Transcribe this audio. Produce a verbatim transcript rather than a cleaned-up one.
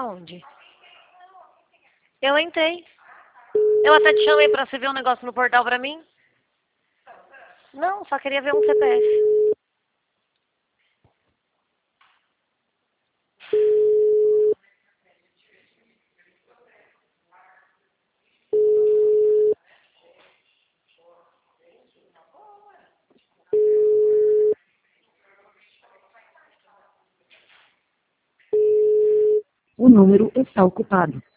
Aonde? Eu entrei. Eu até te chamei pra você ver um negócio no portal pra mim. Não, só queria ver um C P F. O número está ocupado.